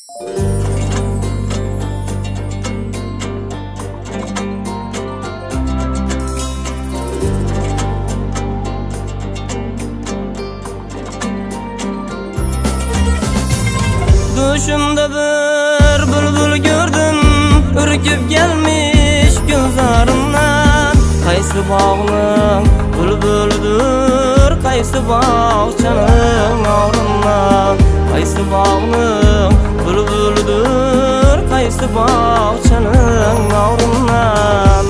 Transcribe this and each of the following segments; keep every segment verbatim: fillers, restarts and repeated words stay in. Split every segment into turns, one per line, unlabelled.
Düşümde bir bülbül gördüm, ürküp gelmiş gözlerimden. Kaysı bağlın bülbüldür, kaysı bağçanın ağrından. Kaysı bağlın bülbüldür, kaysı bağçanın ağrından.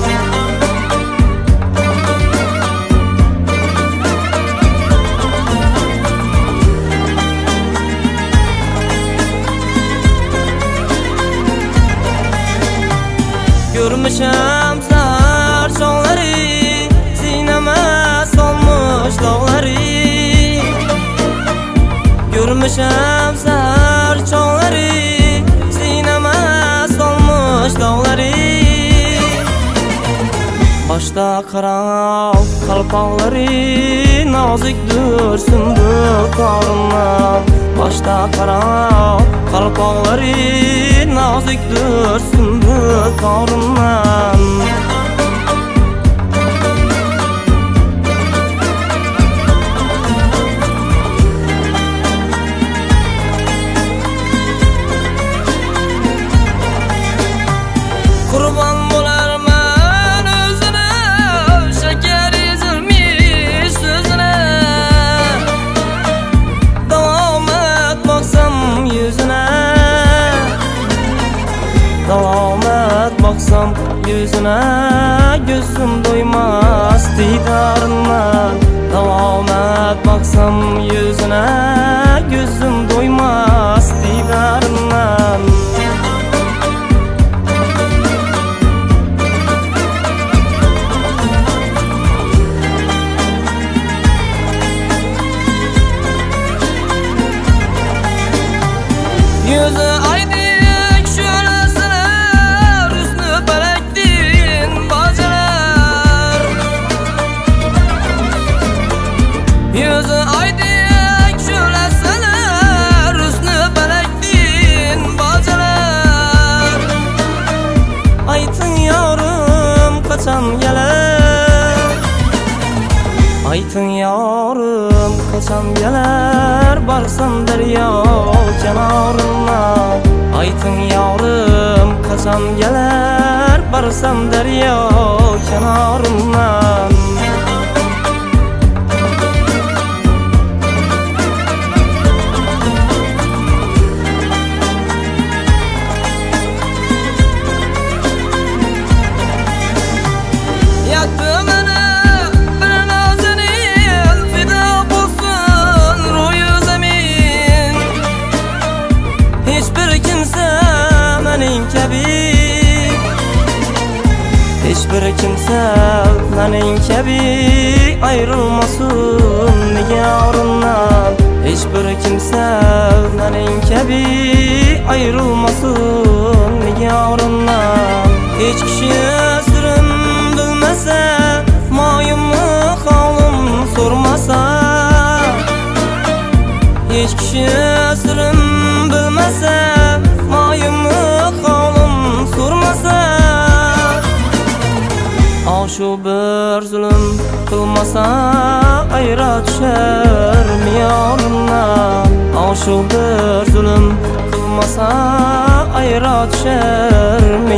Görmüşem zar çoğları, sineme solmuş dağları. Görmüşem zar çoğları, sineme solmuş dağları. Başta kara kalpakları, nazikdir sümbül karnına. Başta kara kalpakları, nazikdir sümbül karnından. Kurban bularman özüne, şeker ezilmiş sözüne. Devam et baksam yüzüne, devam et baksam yüzüne. Gözüm doymaz didarına. Devam et baksam yüzüne, gözüm doymaz didarına. Yüzü aydık şöleseler, üstünü belektin bacılar. Yüzü aydık şöleseler, üstünü belektin bacılar. Aytın yarım kaçan geler, aytın yarım kaçan geler. Barsam derya kenarına. Aytın yarım kaçan geler, barsam derya kenarından. Yaktı beni bir nazenin, fida bulsun ruyu zemin. Hiçbir kimse menin kebi, hiçbir kimse menin kebi ayrılmasın nigarından. Hiçbir kimse menin kebi ayrılmasın nigarından. Hiç kişi sürüm bilmese, mayımı halım sormasa. Hiç kişi sürüm bilmese, mayımı halım sormasa. Aşu bir zulüm kılmasa, ayra düşer mi yarından. Aşu bir zulüm kılmasa, ayra düşer mi